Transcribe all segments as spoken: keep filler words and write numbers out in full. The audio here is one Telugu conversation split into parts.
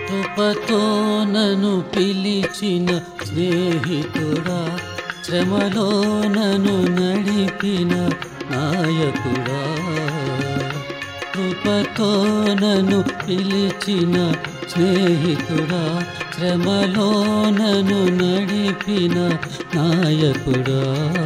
కృపతో నన్ను పిలిచిన స్నేహితుడా, శ్రమలో నన్ను నడిపిన నాయకుడా. కృపతో నన్ను పిలిచిన స్నేహితుడా, శ్రమలో నన్ను నడిపిన నాయకుడా.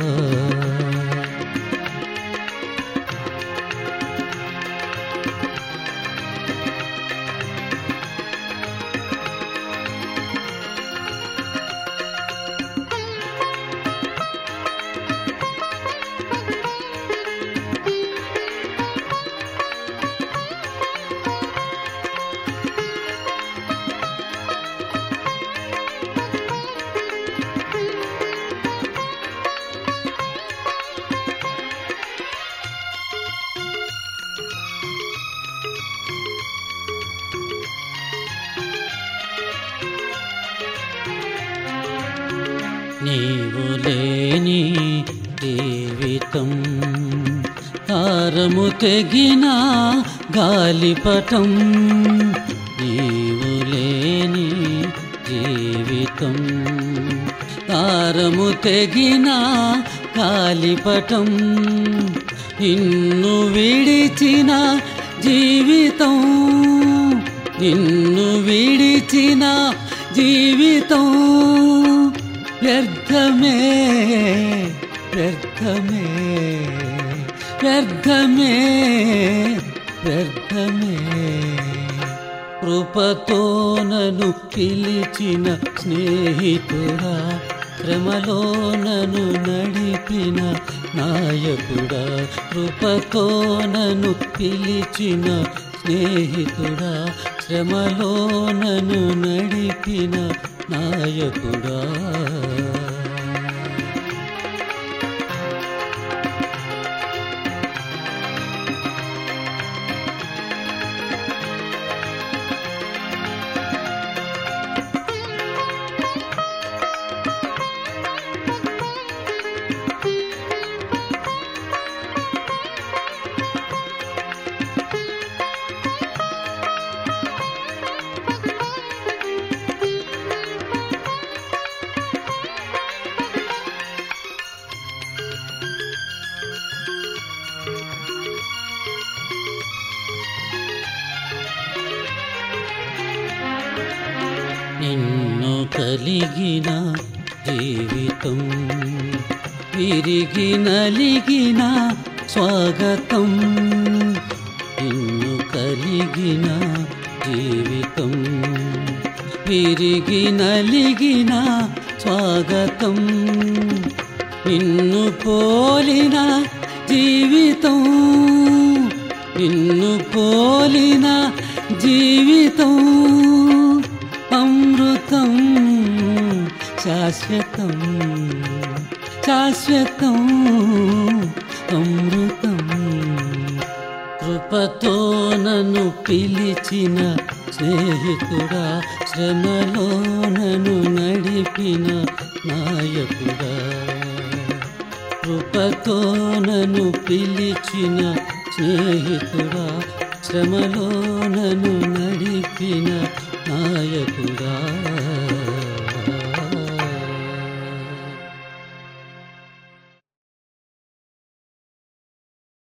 నీవు లేని జీవితం తారము తెగిన గాలిపటం. నీవు లేని జీవితం తారము తెగిన గాలిపటం. నిన్ను విడిచిన జీవితం, నిన్ను విడిచిన జీవితం వ్యర్థమే, వ్యర్థమే, వ్యర్థమే, వ్యర్థమే. కృపతో నన్ను పిలిచిన స్నేహితుడా, శ్రమలో నన్ను నడిపిన నాయకుడా. కృపతో నన్ను పిలిచిన స్నేహితుడా, శ్రమలో నన్ను నడిపిన నాయకుడా. నిన్ను కలిగిన జీవితం విరిగి నలిగిన స్వాగతం. నిన్ను కలిగిన జీవితం విరిగి నలిగిన స్వాగతం. నిన్ను పోలిన జీవితం, నిన్ను పోలిన జీవితం అమృతం, శాశ్వతం, శాశ్వతం, అమృతం. కృపతో నన్ను పిలిచిన స్నేహితుడా, శ్రమలో నన్ను నడిపిన నాయకుడా. కృపతో నన్ను పిలిచిన స్నేహితుడా, శ్రమలో నన్ను నడిపిన నాయకుడా.